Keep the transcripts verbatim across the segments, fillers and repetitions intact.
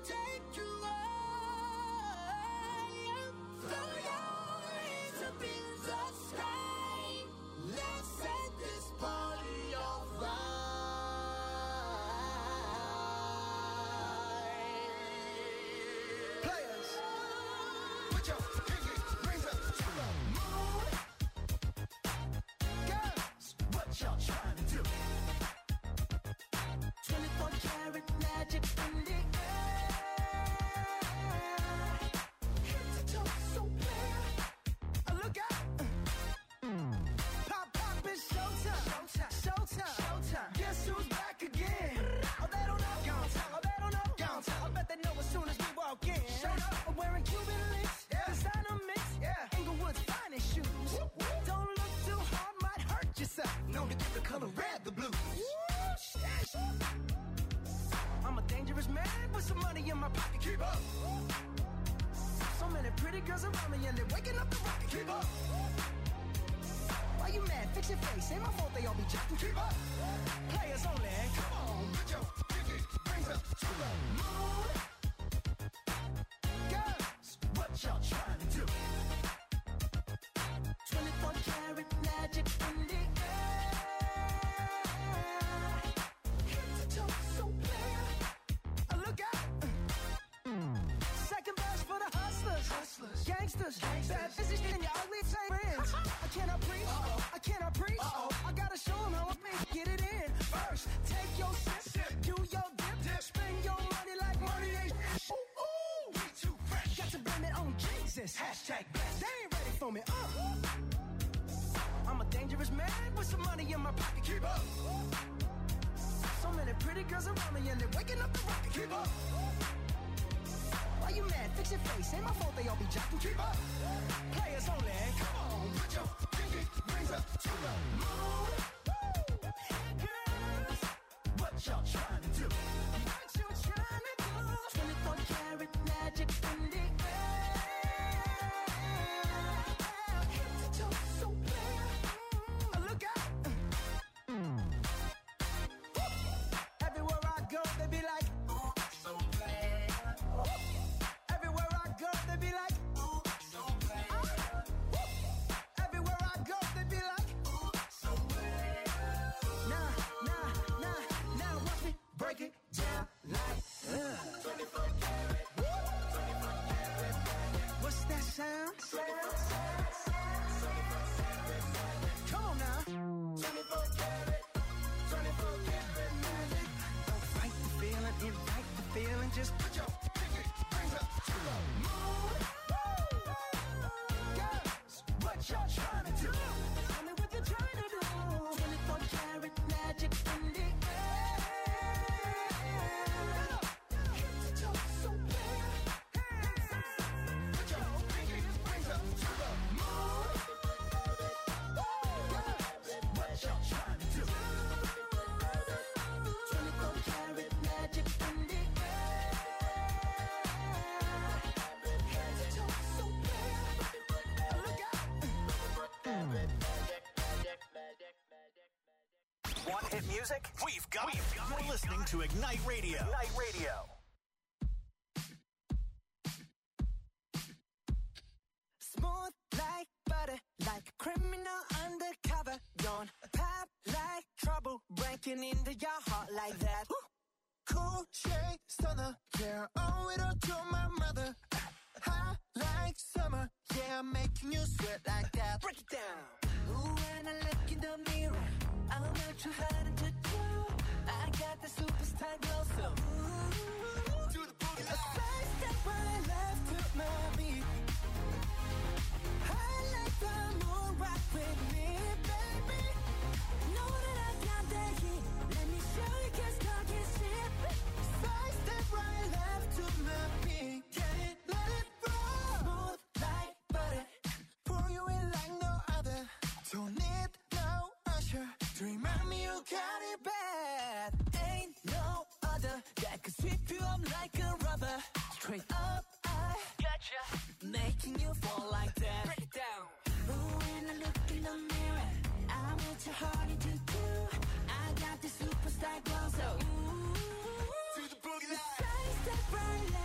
take you higher. Throw your hands up in the sky. Let's set this party on fire. Players, put your pinky rings up to the moon. Girls, what y'all trying to do? twenty-four karat magic in the air. Head to toe so clear. Oh, look out. Pop, pop, it's showtime. Showtime. Showtime. Showtime. Guess who's back again? Oh, they don't know. Gone time. Oh, they don't know. Gone time. I bet they know as soon as we walk in. Shut up. I'm wearing Cuban links. Yeah. Designer mix. Yeah. Inglewood's finest shoes. Whoop, whoop. Don't look too hard, might hurt yourself. Known to give the color red the blues. I'm a dangerous man with some money in my pocket. Keep up. So many pretty girls around me and they're waking up the rocket. Keep up. Why you mad? Fix your face. Ain't my fault they all be jacking. Keep up. Players only. Come on, put your pinky rings up to the moon. Girls, what y'all trying to do? twenty-four karat magic in the air. Head to toe so clear. Oh, look out. Second best for the hustlers. Hustlers. Gangsters. Gangsters. Bad business and your ugly friends. I cannot preach. Uh-oh. I cannot preach. Uh-oh. I gotta show them how I make get it in. First, take your sip. Sip. Do your dip. Dip. Spend your money like money ain't shit. Ooh, ooh. We too fresh. Got to blame it on Jesus. Hashtag blessed. They ain't ready for me. Uh. I'm a dangerous man with some money in my pocket. Keep up. So many pretty girls around me and they're waking up the rocket. Keep up. Why you mad? Fix your face. Ain't my fault they all be jocking. Keep up. Players only. Come on, put your pinky rings up to the moon. Girls, what y'all trying to do? What you trying to do? twenty-four karat magic in the air. Head to toe so clear. Oh, look out. Everywhere I go, they be like, ooh, so bad. Everywhere I go, they be like, ooh, so bad. Everywhere I go, they be like, ooh, so bad. Nah, nah, nah, now watch me break it down like uh. twenty-four karat, twenty-four karat. What's that sound? Come on now. twenty-four karat, twenty-four karat magic. Don't fight the feeling, invite the feeling. Just put your pinky rings up to the moon. Girls, what y'all trying to do? Tell me what you're trying to do. twenty-four karat magic in the air. Head to toe so clear. Put your pinky rings up to the moon. Girls, what y'all trying to do? twenty-four karat magic in the air. Head to toe so clear. Look out. Want hit music? We've got it. You're listening to Ignite Radio. Ignite Radio. Smooth like butter, like a criminal undercover. Don't pop like trouble, breaking into your heart like that. Cool shade stunner, yeah, owe it all to my mother. Hot like summer, yeah, I'm making you sweat like that. Break it down. Ooh, when I look in the mirror, I'm not too hard to do. I got the superstar glow, so ooh, do the boogie. A side step right left to my beat. I like the moon rock with me, baby. Know that I got that heat. Let me show you, cause talk is cheap. Side step right left to my beat. Get it, let it roll. Smooth like butter, pour you in like no other. Don't need no usher to remind me you got it bad. Ain't no other that could sweep you up like a rubber. Straight up, I gotcha, making you fall like that. Break it down. Ooh, when I look in the mirror, I'm what your heart to do. I got the superstar glow, so ooh, to the boogie line. Side step right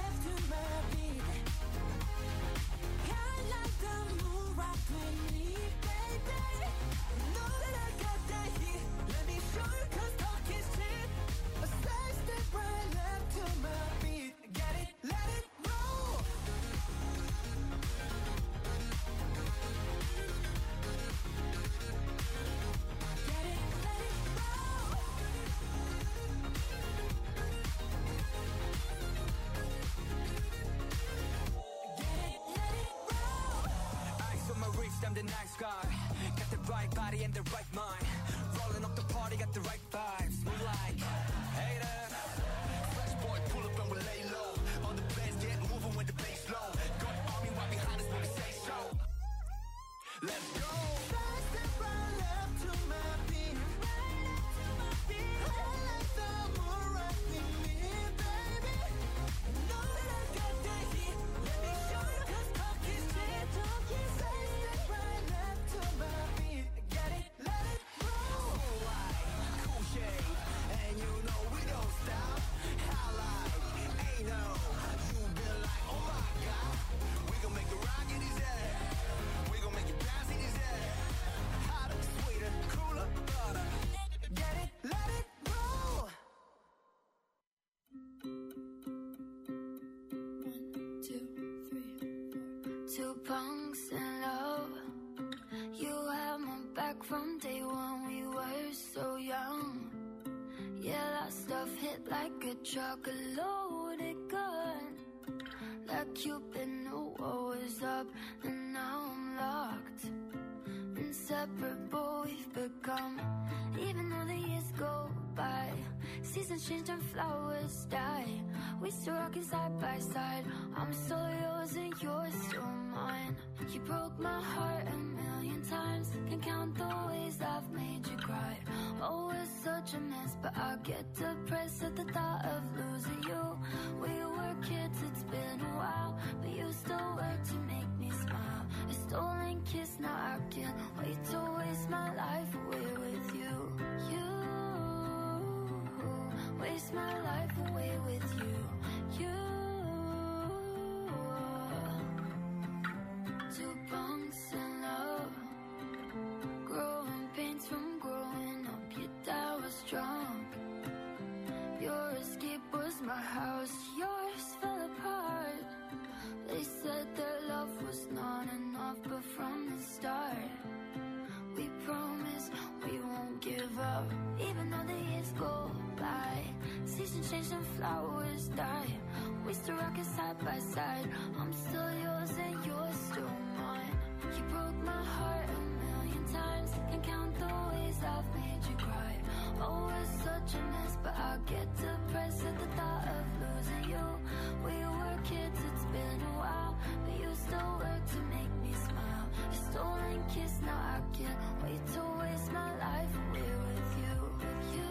nice guy. Got the right body and the right mind. Rolling up the party, got the right vibes. Move like haters. Fresh boy, pull up and we lay low. All the bands get moving with the bass low. Got army right behind us when we say so. Let's go. Right step right left to my beat. Right up to my beat. I like the moon rocking me, baby. Know that I got that heat. Let me show you 'cause talk is cheap. Talk is right step right left to my beat. Get it, let it roll. So white, cool shade, and you know we don't stop. Highlight, ain't no. You been like, oh my god. We gon' make the rock in his head. We gon' make it bounce in his head. Hotter, sweeter, cooler, butter. Get it, let it roll. One, two, three, four. Two punks in love. You had my back from day one. We were so young. Yeah, that stuff hit like a truck, a loaded gun. Like Cupid knew what was up, and now I'm locked. Inseparable we've become. Even though the years go by, seasons change and flowers die. We still rockin' side by side. I'm still yours and you're still mine. You broke my heart a million times. Can't count the ways I've made you cry. Oh, it's such a mess, but I get depressed at the thought of losing you. We were kids, it's been a while, but you still work to make me smile. A stolen kiss, now I can't wait to waste my life away with you. You waste my life away with you. You two punks in love, growing pains from growing up. Your dad was drunk. Your escape was my house. Yours fell apart. They said their love was not enough, but from the start, we promised we won't give up. Even though the years go by, seasons change and flowers die. We still rockin' side by side. I'm still yours and you're still mine. You broke my heart a million times. Can't count the ways I've made you cry. Oh, it's such a mess, but I get depressed at the thought of losing you. We were kids, it's been a while, but you still work to make me smile. A stolen kiss, now I can't wait to waste my life away with you. You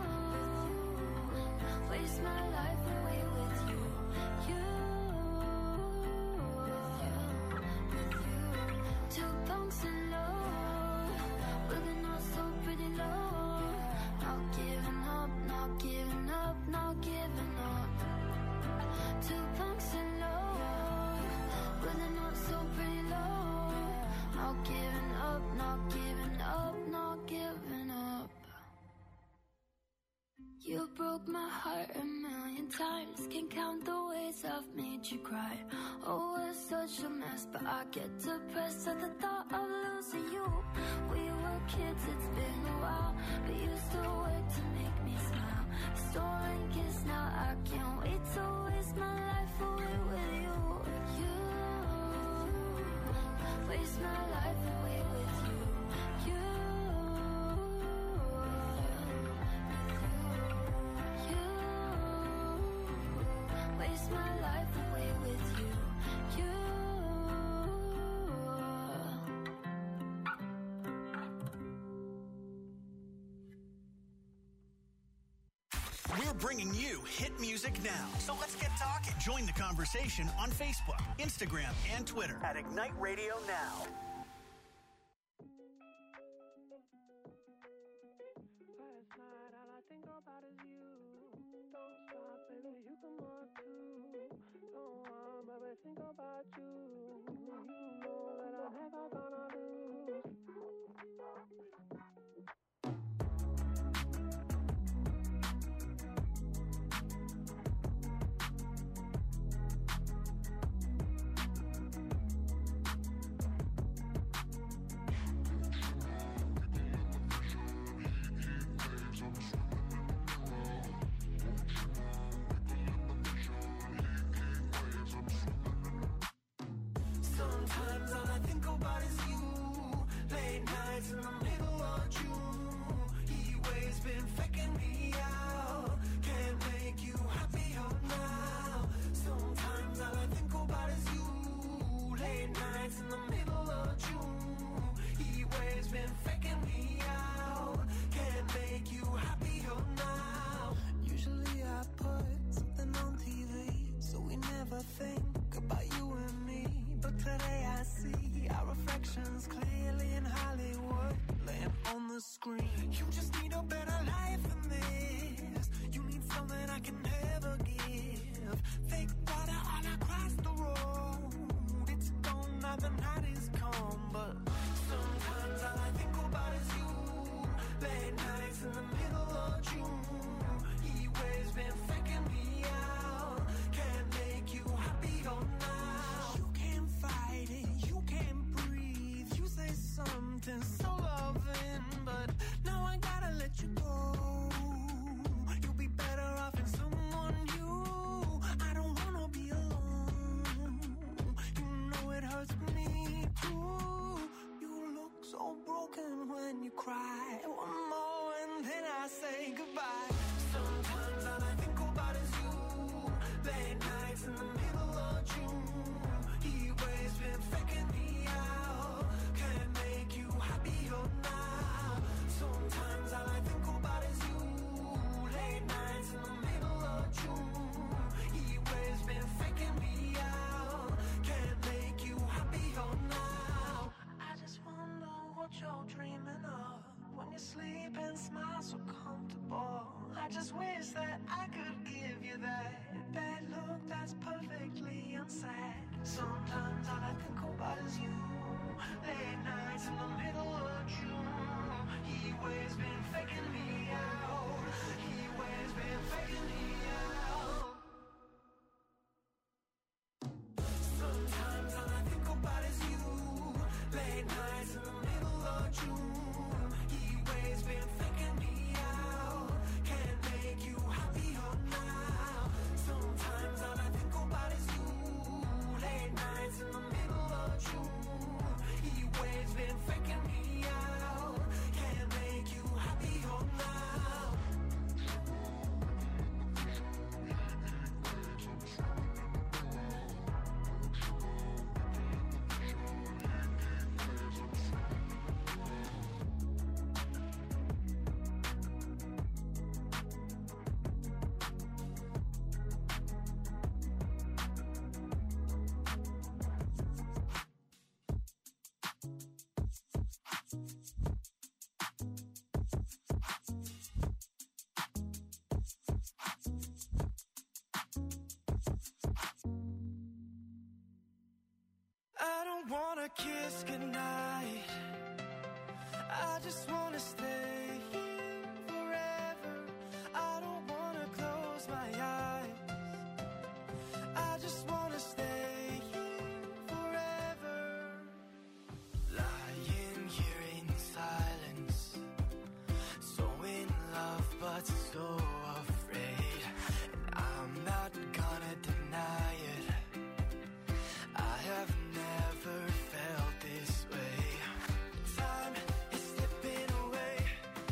waste my life away with you. You, with you. Two punks in love, looking all so pretty low. Not giving up, not giving up, not giving up. Two punks in love, running up so pretty low. Not giving up, not giving up, not giving up. You broke my heart a million times. Can't count the ways I've made you cry. Oh, it's such a mess, but I get depressed at the thought of losing you. We were kids, it's been a while, but you still work to make me smile. Stolen kiss, now I can't wait to waste my life away with you. You waste my life away with you. You, you waste my life away with you. You. We're bringing you hit music now. So let's get talking. Join the conversation on Facebook, Instagram, and Twitter at Ignite Radio Now. Last night, all I think about is you. Don't stop, baby, you can walk too. Don't want, baby, think about you. You know that I'm never gonna lose. the night is calm, but sometimes all I think about is you. Late nights in the middle of June. He waves been faking me out. Can't make you happier now. You can't fight it, you can't breathe. You say something so loving, but now I gotta let you go. You'll be better off in someone new. I don't wanna be alone. You know it hurts me too. You look so broken when you cry. One more and then I say goodbye. Sometimes all I think about is you. Late nights in the middle of June. He waves been faking me out. Can't make you happier now. Sometimes all I think about is you. Late nights in the middle of June. He waves been faking me out. Can't make you happier now. I just wonder what you're dreaming of when you sleep and smile so comfortable. I just wish that I could give you that that look that's perfectly unsaid. Sometimes all I think about is you. Late nights in the middle of June. He waves been faking me out. He waves been faking me out. Sometimes all I think about is you. Late nights in the middle of June. He waves been faking me out. Can't make you happier now. Sometimes all I think about is you. Late nights in the middle of June. He waves been faking me out. Can't make you happier now. I don't wanna kiss goodnight. I just wanna stay here forever. I don't wanna close my eyes. I just wanna stay here forever. Lying here in silence, so in love but so afraid. And I'm not gonna deny it. I have never felt this way. Time is slipping away.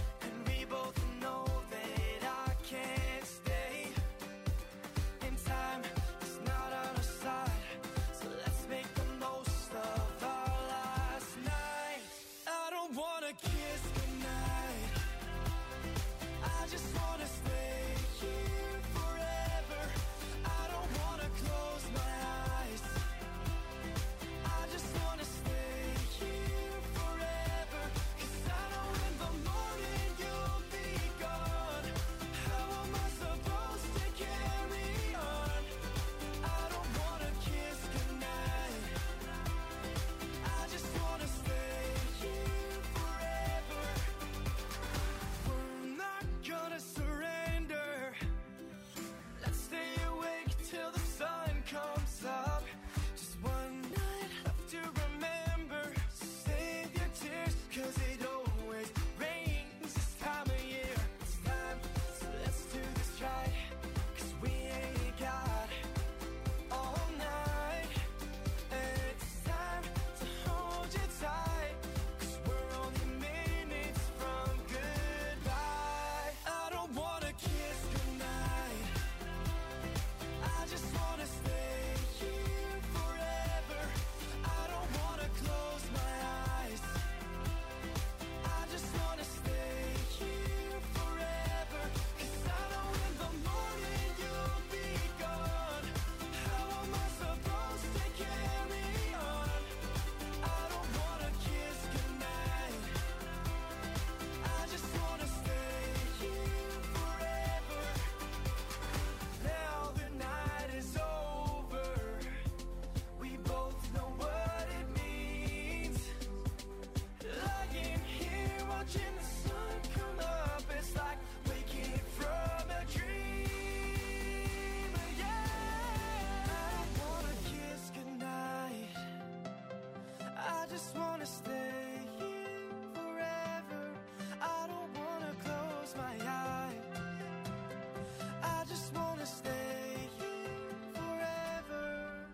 wanna stay here forever. I don't wanna close my eyes. I just wanna stay here forever.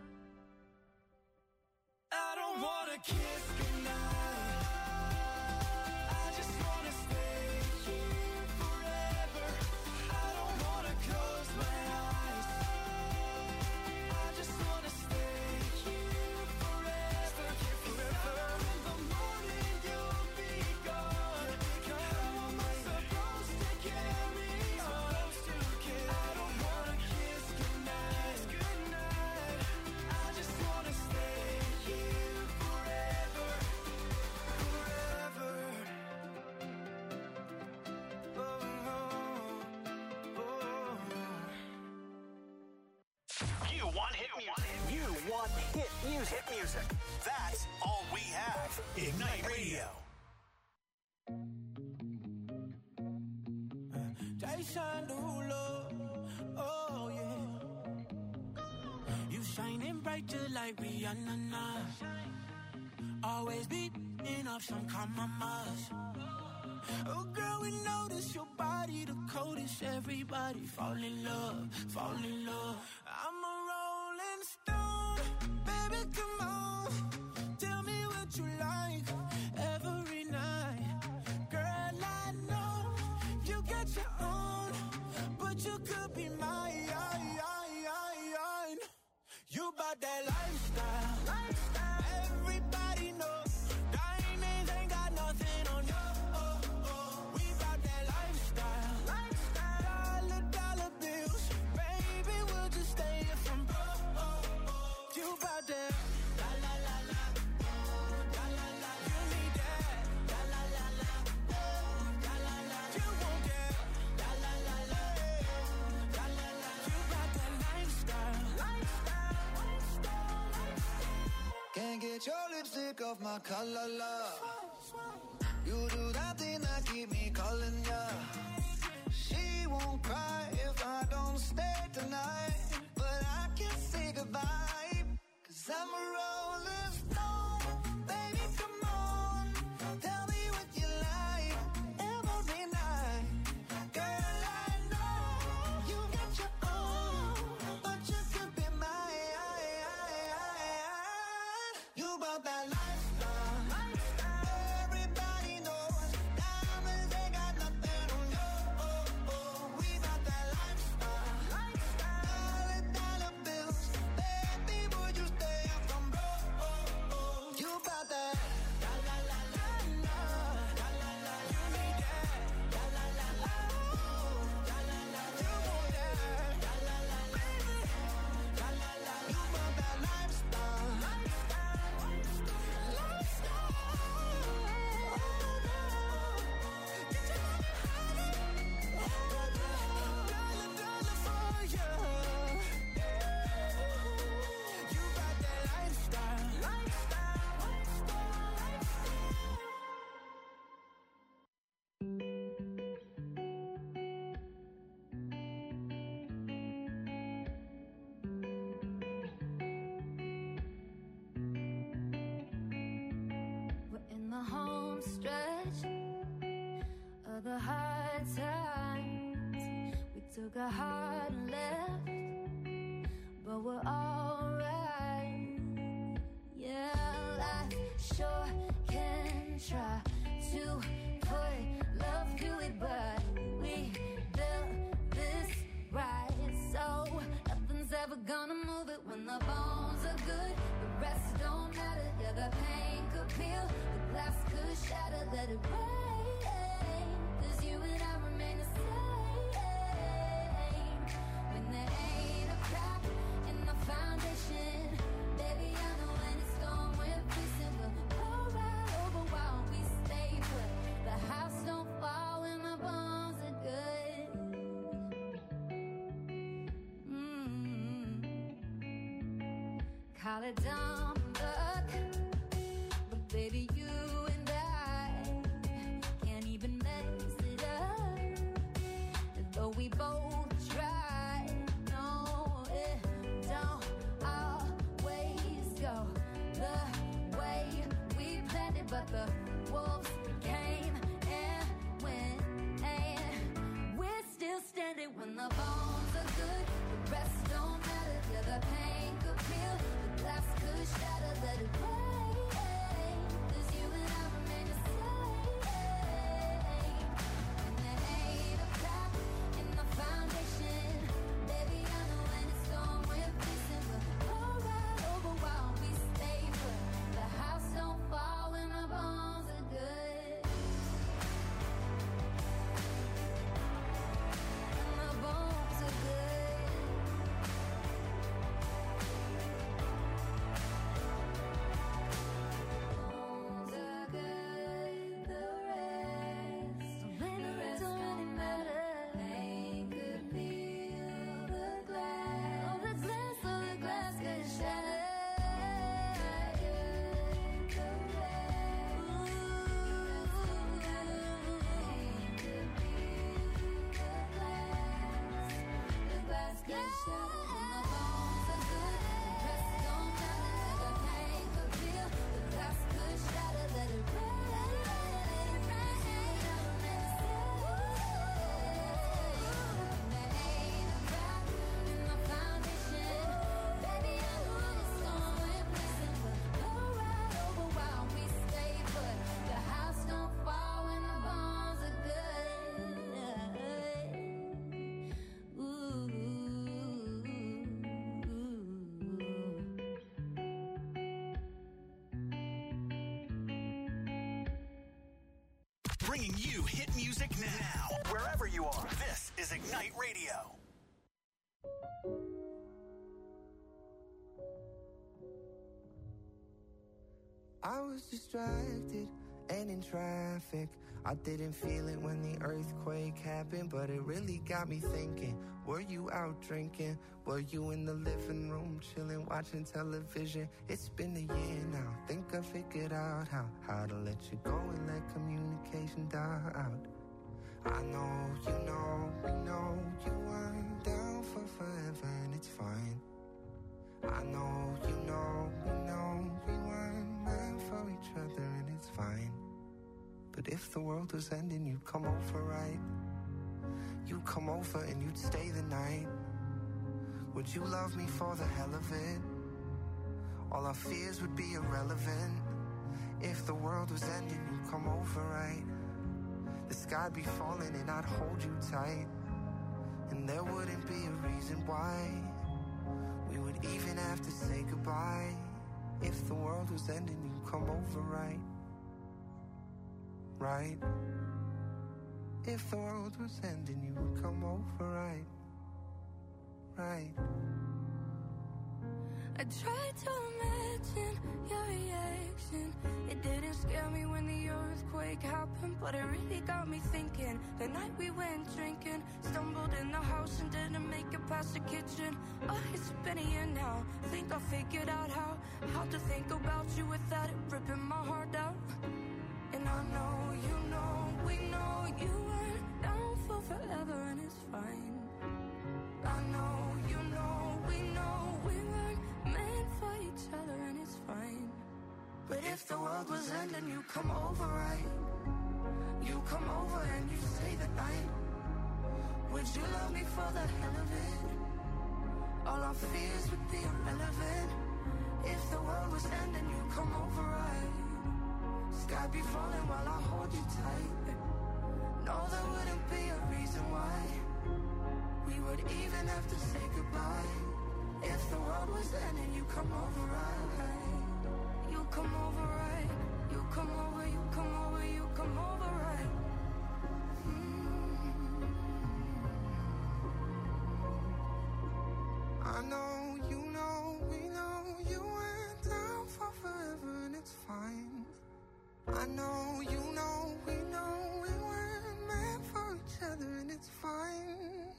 I don't wanna kiss goodnight. I just wanna stay here forever. I don't wanna close my eyes. I just wanna stay here forever. Forever. In the morning you'll be gone. How am I supposed to carry on? I don't wanna kiss goodnight. Goodnight. I just wanna stay here forever. Forever. Oh, oh, oh. You want hit music. You want hit music. Hit music. That's all we have. Ignite Radio. Jason Derulo, oh yeah. You shining bright just like Rihanna. Always beating up some compromise. Oh girl, we notice your body the coldest. Everybody fall in love, fall in love. I'm a rolling stone, baby, come on. Tell me what you like every night. Girl, I know you got your own, but you could be mine. You bout that lifestyle, lifestyle. Everybody knows diamonds ain't got nothing on you. Oh, oh. We bout that lifestyle, lifestyle. Dollar, dollar bills, baby, we'll just stay here from broke. Oh, oh. You bout that la la la la, la la la. You need that la la la la, la la la. You want that la la la la, la la la. You bout that lifestyle, lifestyle. Can't get your lipstick off my collar, love. You do that thing that keep me calling ya. She won't cry if I don't stay tonight, but I can't say goodbye, 'cause I'm a rolling stone. Baby, come on, tell me what you like every night. Girl, I know you got your own, but you could be mine. You about that lifestyle, lifestyle. Everybody knows diamonds ain't got nothing on you. Oh, oh. We about that lifestyle, lifestyle. Dollar, dollar bills, baby, would you stay up from broke? Oh, oh. You about that la la la la la, la la la. You need that la la la la, la la la. You want that la la la, baby, la la la. You about that lifestyle, lifestyle, lifestyle. Get your money higher, dollar, dollar for you. You about that lifestyle, lifestyle, lifestyle. We're in the home stretch of the hard times. We took a hard left, but we're alright. Yeah, life sure can try to put love to it, but we built this right, so nothing's ever gonna move it. When the bones are good, the rest don't matter. Yeah, the pain could peel, the glass could shatter. Let it rain, 'cause you and I remain the same. When there ain't a crack in the foundation, baby, I know when it's gone, we're facing. We'll roll right over while we stay put. The house don't fall when the bones are good. Mm-hmm. Call it dumb luck, but baby, you and I can't even mess it up. Though we both try, no, it don't always go the way we planned it. bringing you hit music now. Wherever you are, this is Ignite Radio. I was distracted and in traffic. I didn't feel it when the earthquake happened, but it really got me thinking. Were you out drinking? Were you in the living room chilling, watching television? It's been a year now. Think I figured out how, how to let you go and let communication die out. I know, you know, we know you weren't down for forever and it's fine. I know, you know, we know we weren't meant for each other and it's fine. But if the world was ending, you'd come over, right? You'd come over and you'd stay the night. Would you love me for the hell of it? All our fears would be irrelevant. If the world was ending, you'd come over, right? The sky'd be falling and I'd hold you tight. And there wouldn't be a reason why we would even have to say goodbye. If the world was ending, you'd come over, right? Right? If the world was ending, you would come over, right? Right? I tried to imagine your reaction. It didn't scare me when the earthquake happened, but it really got me thinking. The night we went drinking, stumbled in the house and didn't make it past the kitchen. Oh, it's been a year now. Think I figured out how How to think about you without it ripping my heart out. And I know, you know, we know you weren't down for forever and it's fine. I know, you know, we know we weren't meant for each other and it's fine. But if the world was ending, you come over, right? You come over and you stay the night. Would you love me for the hell of it? All our fears would be irrelevant. If the world was ending, you come over, right? Sky be falling while I hold you tight. No, there wouldn't be a reason why we would even have to say goodbye. If the world was ending, you come over, right? You come over, right? You come over, you come over, you come over, right? Mm. I know, you know, we know you went down for forever and it's fine. I know, you know, we know we weren't meant for each other and it's fine.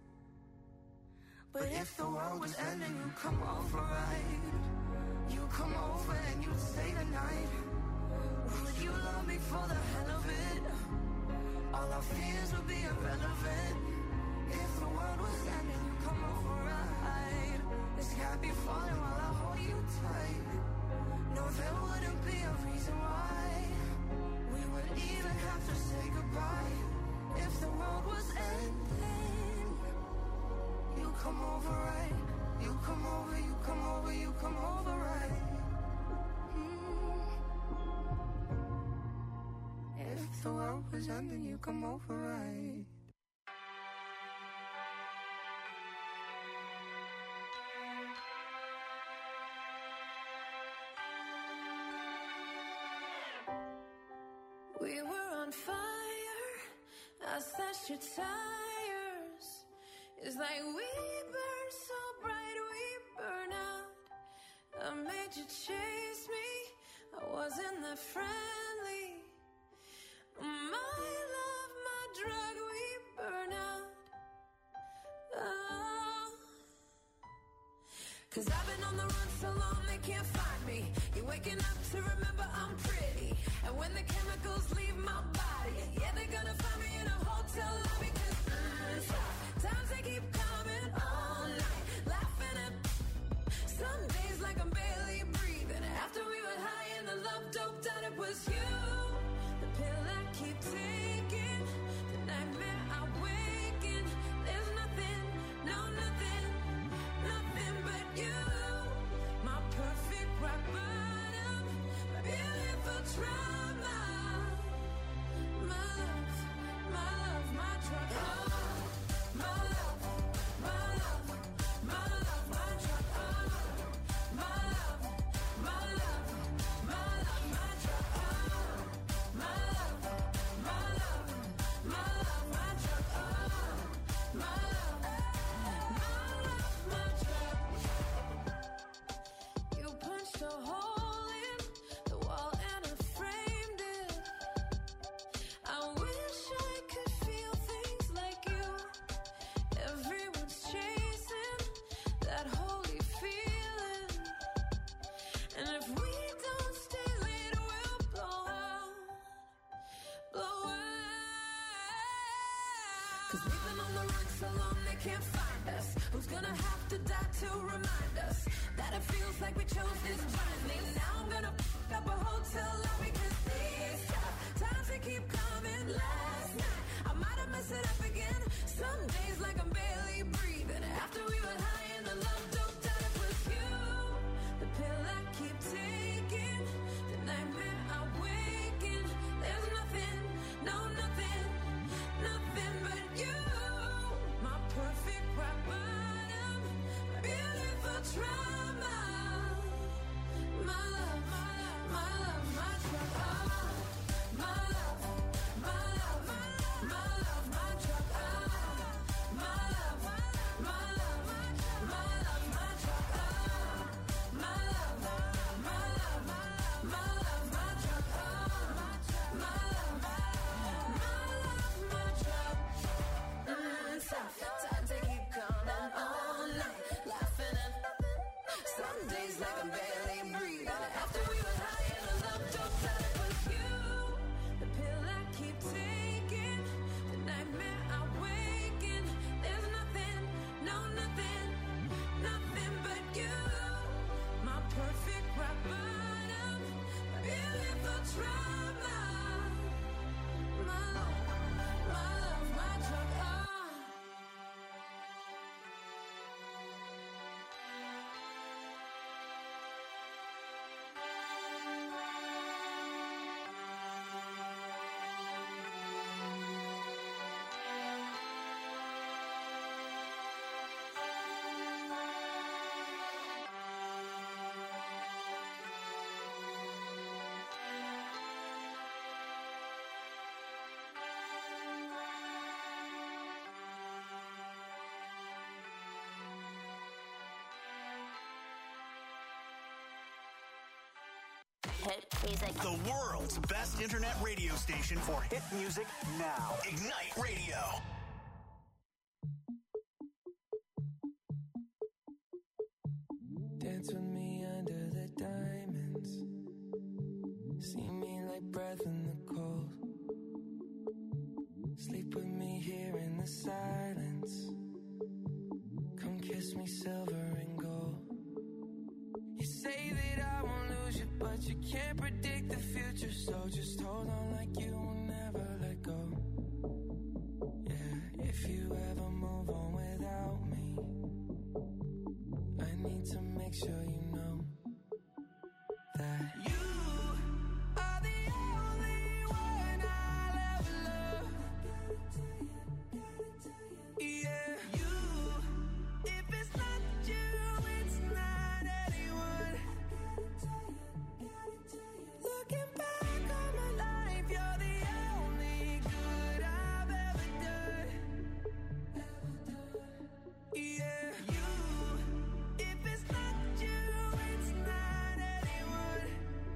But if the world was ending, you come over, right? You come over and you stay the night. Would you love me for the hell of it? All our fears would be irrelevant. If the world was ending, you come over, right? The sky be falling while I hold you tight. No, there wouldn't be a reason why we would even have to say goodbye. If the world was ending, you come over, right? You come over, you come over, you come over, right? Mm. If the world was ending, you come over, right? We were on fire, I slashed your tires. It's like we burn so bright, we burn out. I made you chase me, I wasn't that friendly. My love, my drug, we burn out. Oh. Cause I've been on the run so long they can't find me. You're waking up to remember I'm pretty. And when the chemicals leave my body, yeah, they're gonna find me in a hotel lobby. Cause mm, times they keep coming all night, laughing at some days like I'm barely breathing. After we were high and the love doped out, it was you. The pill I keep taking, the nightmare I wake in. There's nothing, no nothing, nothing but you. My perfect rock bottom, my beautiful trauma. My love, my love, my drug. Oh, my love, my love, my love, my drug. Oh, my love, my love, my love, my drug. Oh, my love, my love. long they can't find us? Who's gonna have to die to remind us that it feels like we chose this journey? Now I'm gonna f*** up a hotel lobby, cause these times they keep coming. Last night I might have messed it up again. Some days like I'm barely breathing. After we were high and the love dope down, it was you, the pill I keep taking, the nightmare I wake in. There's nothing, no nothing, nothing but you. My perfect rock bottom, my beautiful trauma. My love, my love, my love, my drug. Oh, my love, my love, my love, my drug. Oh, my love, my love, my love, my drug. Oh, my love, my love, my love, my drug. Oh, my love, my love, my drug. Mm, tough times they keep coming all night, laughing at nothing. Some days like I'm barely breathing. After we were high and the love dope that it was you, the pill I keep taking, the nightmare I wake in. There's nothing, no nothing, nothing but you. My perfect rock bottom, my beautiful trauma. My love, my love, my drug. Oh. Hit music. The world's best internet radio station for hit music now. Ignite Radio. Dance with me under the diamonds. See me like breath in the cold. Sleep with me here in the silence. Come kiss me silver and gold. You say that I won't lose you, but you can't predict the future. So just hold on like you will never let go. Yeah, if you ever move on without me, I need to make sure you know that you are the only one I'll ever love. Yeah, you. If it's not you, it's not anyone. Looking back on my life, you're the only good I've ever done. Yeah, you. If it's not you, it's not anyone.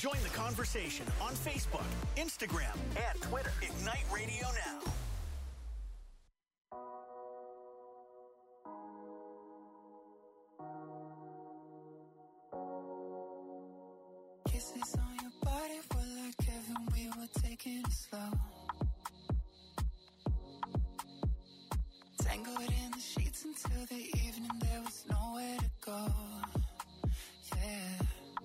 Join the conversation on Facebook, Instagram, and Twitter. Ignite Radio Now. Kisses on your body were like heaven, we were taking it slow. Tangled in the sheets until the evening, there was nowhere to go. Yeah.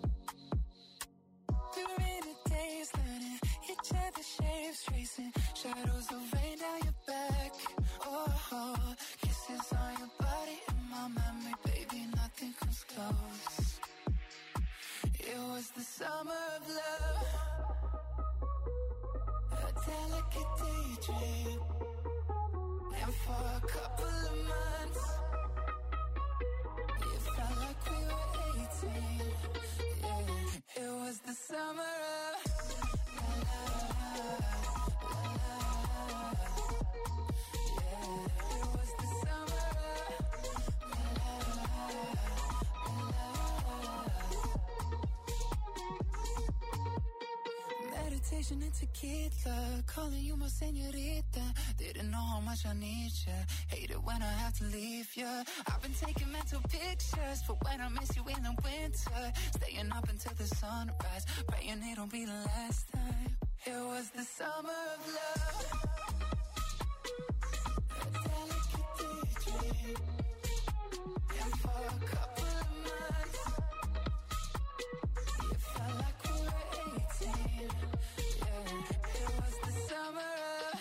Through rainy days, learning each other's shapes, tracing shadows of rain down your back. Oh, oh, kisses on your body in my memory, baby, nothing comes close. It was the summer of love, a delicate daydream. And for a couple of months, it felt like we were eighteen. Yeah, it was the summer of la la la la. Yeah, it was the summer of la la la. Meditation and tequila, calling you my señorita. Didn't know how much I need ya. Hate it when I have to leave ya. I've been taking mental pictures for when I miss you in the winter. Staying up until the sunrise, praying it'll be the last time. It was the summer of love, a delicate daydream. And for a couple of months, it felt like we were eighteen. Yeah, it was the summer of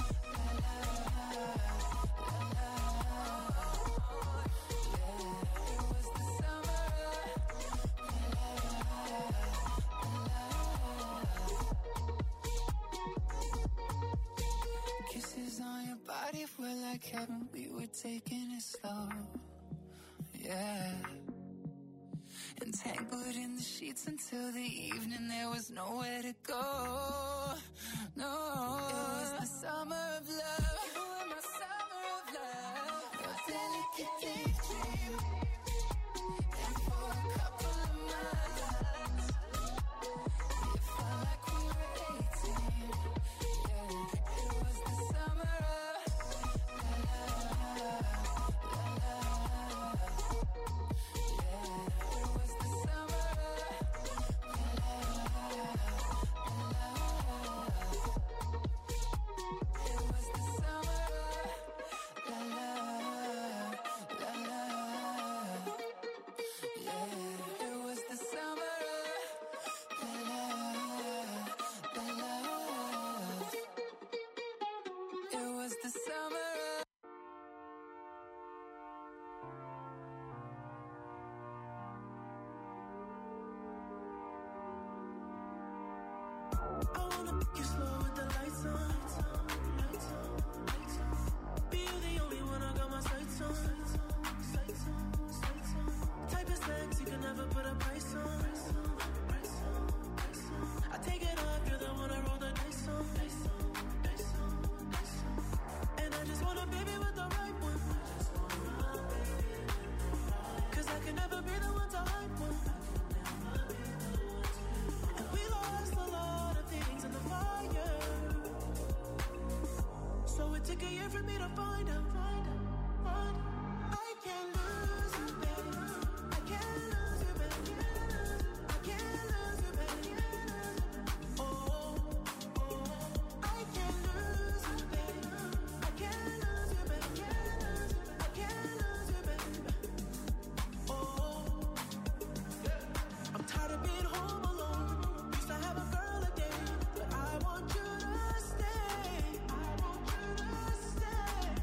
kisses on your body were like heaven, we were taking it slow. Yeah. Entangled in the sheets until the evening, there was nowhere to go. No. It was the summer of love. You were my summer of love. A delicate daydream. And for a couple of months, it felt like we were eighteen. Yeah, it was the summer of la la la la. Yeah, it was the summer of la la la la. It was the summer of la la la la. Yeah, it was the summer of la la la la. It was the summer of I wanna make you slow with the lights on. Lights on, lights on. Be you the only one I got my sights on. Sights on, sights on. Type of sex you can never put a price on. I take it off, you're the one I roll the dice on. And I just want a baby with the right one. Cause I can never be the one to hype one. And we lost a lot of things in the fire. So it took a year for me to find out. I can't lose you, baby. I can't lose you, baby. I can't lose you, baby. Oh, oh, I can't lose you, baby. I can't lose you, baby. I can't lose you, baby. Oh, I'm tired of being home alone. Used to have a girl a day, but I want you to stay. I want you to stay.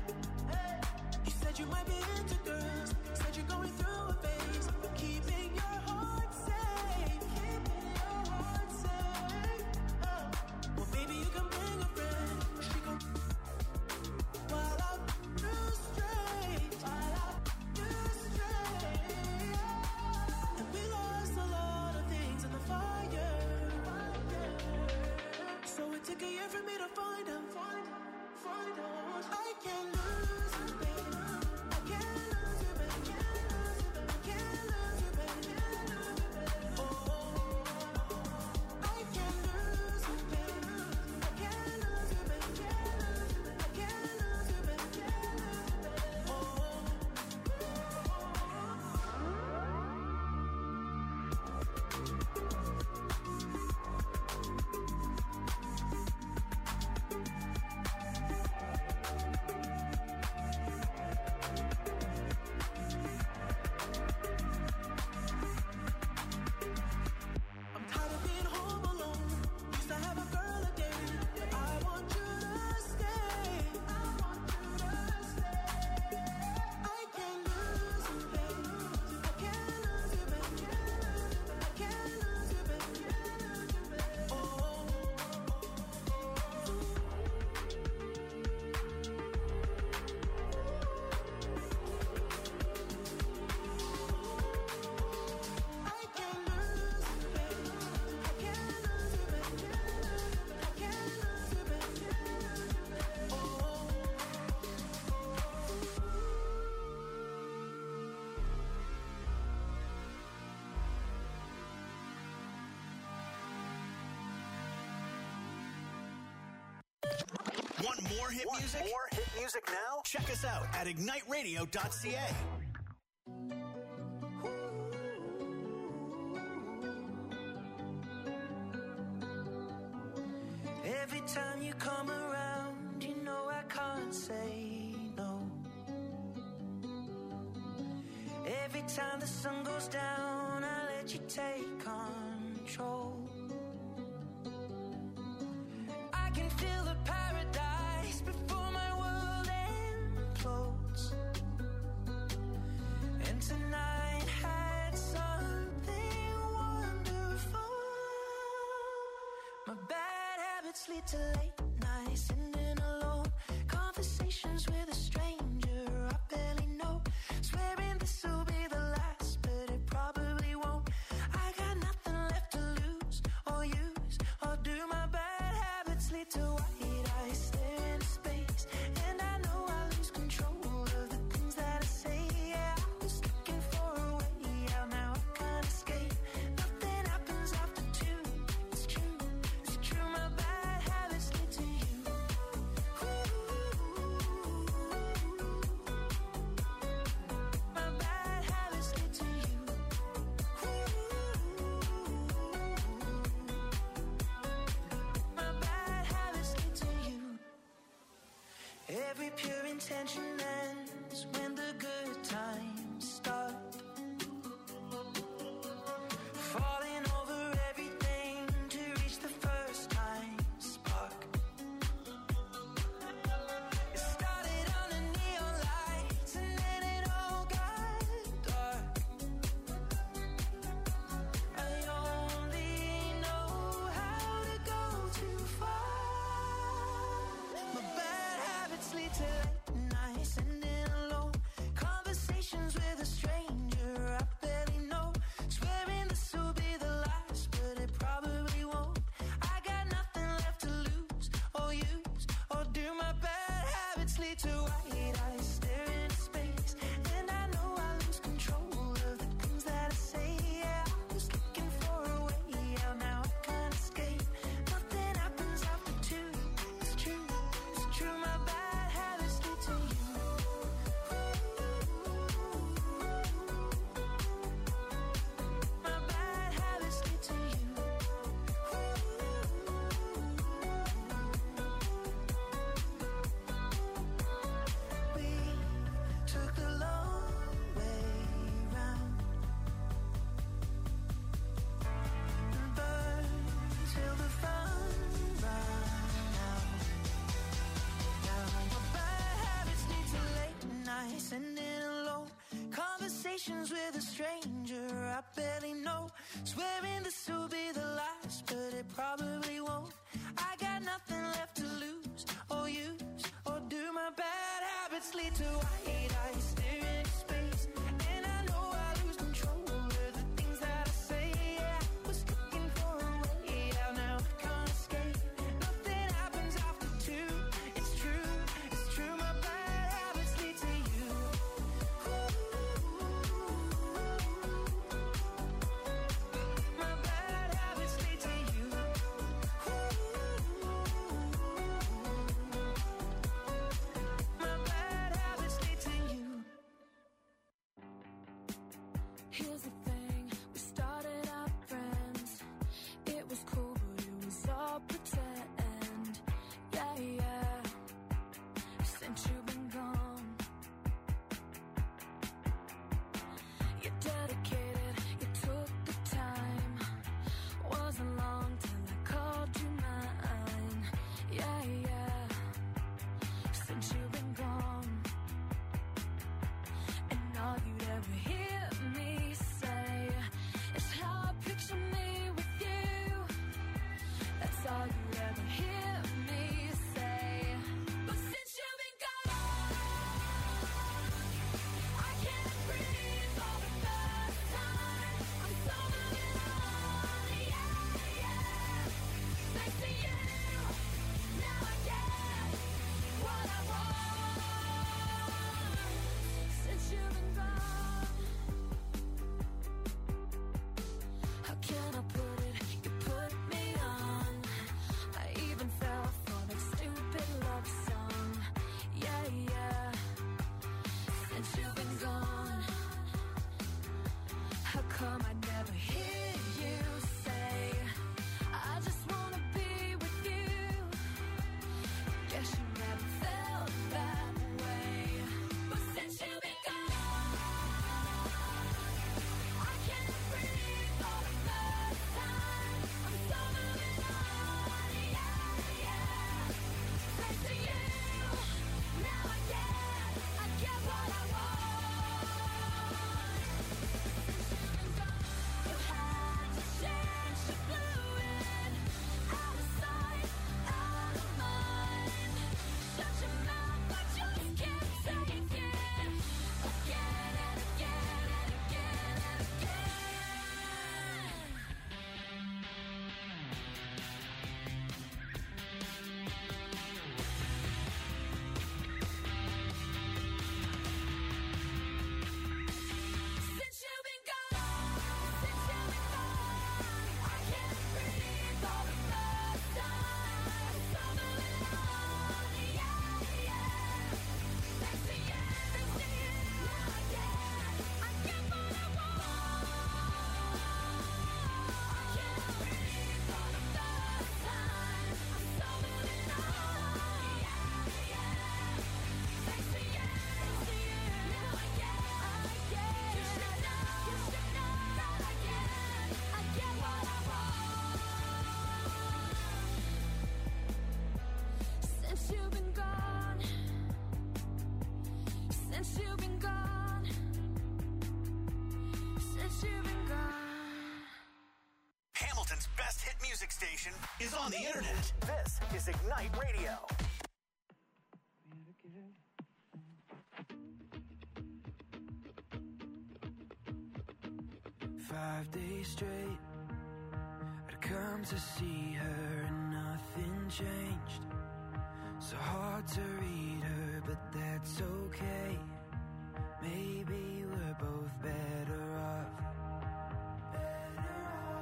Want more hit Want music? more hit music now? Check us out at ignite radio dot c a. Every time you come around, you know I can't say no. Every time the sun goes down, I let you take control. I can feel the paradise before my world implodes. And tonight had something wonderful. My bad habits lead to late nights, sitting alone, conversations with a stranger I barely know, swearing this will be the last, but it probably won't. I got nothing left to lose or use, or do. My bad habits lead to white eyes staring into space, and I know I lose control of the things that I say. Yeah, I was looking for a way out, now I can't escape. Nothing happens after two. It's true, it's true. My bad habits lead to you. My bad habits lead to you. My bad habits lead to you. Every pure intention ends when the good times start. Falling over everything to reach the first time spark. It started under neon lights and then it all got dark. I only know how to go too far. My bad habits lead to late nights, sitting alone, conversations with a stranger I barely know, swearing this will be the last, but it probably won't. I got nothing left to lose or use, or do. My bad habits lead to white eyes staring into space, and I know I lose control of the things that I say. Yeah, I was looking for a way out, now I can't escape. Nothing happens after two. It's true, it's true. My bad habits lead to you. My bad habits lead to you. We took the long way round, burned till the fun ran out. Now my bad habits lead to late nights, sitting alone, conversations with a stranger I barely know, swearing this will be the last, but it probably won't. I got nothing left to lose or use, or do. My bad habits lead to white eyes staring into space, and I know I lose control of the things that I say. Yeah, I was looking for a way out, now I can't escape. Nothing happens after two. It's true, it's true. My bad habits lead to you. My bad habits lead to you. My bad habits lead to you. Here's the thing, we started out friends. It was cool, but it was all pretend. Yeah, yeah. Since you've been gone, you're dedicated, you took the time. Wasn't long till I called you mine. Yeah, yeah. Since you've been gone, and all you'd ever hear me say is how I picture me with you. That's all you'd ever hear me say. But since you've been gone, I can't breathe for the first time. station is on the internet. This is Ignite Radio. Five days straight, I'd come to see her and nothing changed. So hard to read her, but that's okay. Maybe we're both better off. Better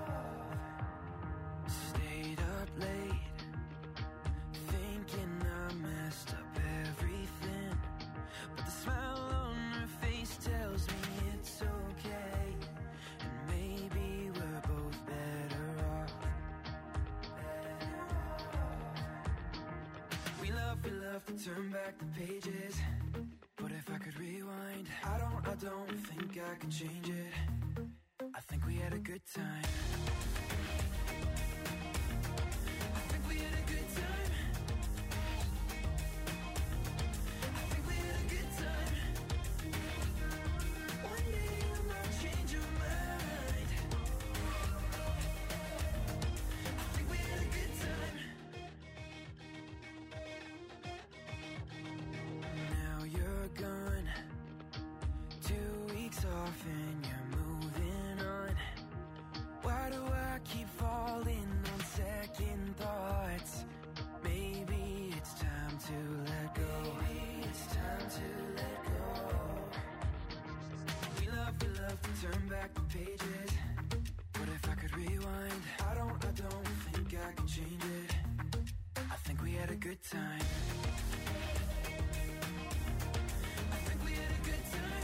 off. Stayed up late, thinking I messed up everything. But the smile on her face tells me it's okay. And maybe we're both better off. Better off. We love, we love to turn back the pages. But if I could rewind, I don't, I don't think I could change it. I think we had a good time. I think we had a good time. I think we had a good time. One day I might change your mind. I think we had a good time. Now you're gone, two weeks off and you're moving on. Why do I keep falling on second thoughts? Maybe it's time to let go. Maybe it's time to let go. We love, we love to turn back the pages. But if I could rewind, I don't, I don't think I could change it. I think we had a good time. I think we had a good time.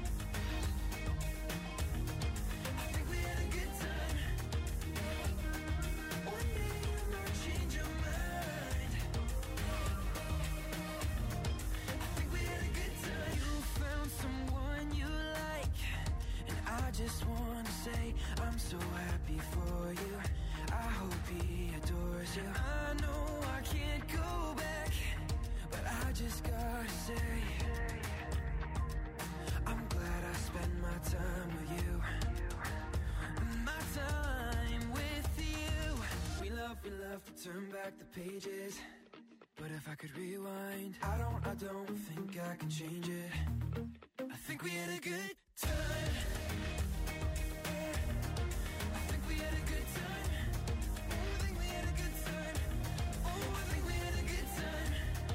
I think we had a good time. One day I might change your mind. I think we had a good time. You found someone you like, and I just wanna say I'm so happy for you. I hope he adores you. I know I can't go back, but I just gotta say I'm glad I spent my time with you. My time with you. We love, we love to turn back the pages. But if I could rewind, I don't, I don't think I can change it. I think we had a good time. I think we had a good time. Oh, I think we had a good time. Oh, I think we had a good time.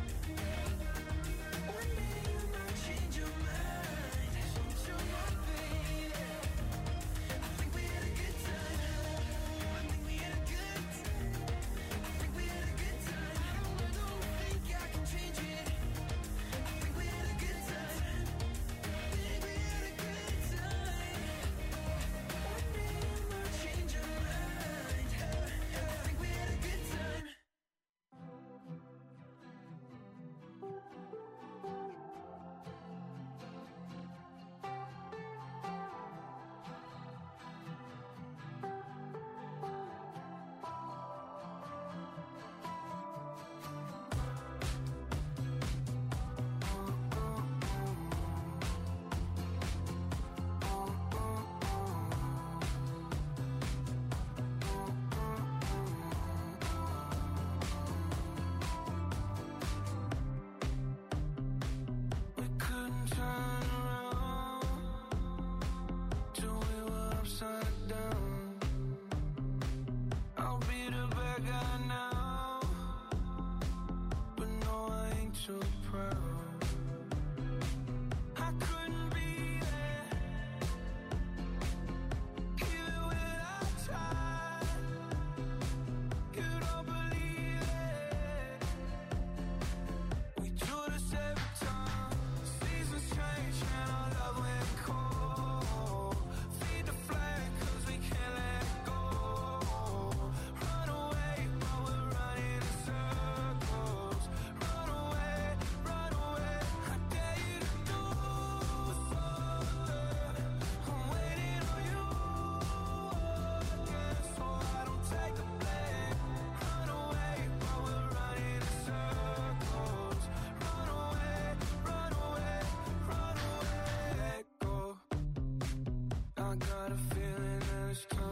One day you might change your mind. Change your mind, baby. I think we had a good time. I think we had a good time. I think we had a good time. I don't, I don't think I can change it. I think we had a good time. I think we had a good time. One day you might change your mind. I think we had a good time. We couldn't turn around till we were upside down. I'll be the bad guy now, but no, I ain't too proud. I couldn't be there, even when I tried. You don't believe it. We do this every time. Seasons change and our love went cold. Feed the flame 'cause we can't let go. Run away while we're running in circles. Run away, run away. I dare you to do something. I'm waiting on you again, so I don't take the blame. Run away while we're running in circles. Run away, run away, run away. Go. I got a feeling that it's time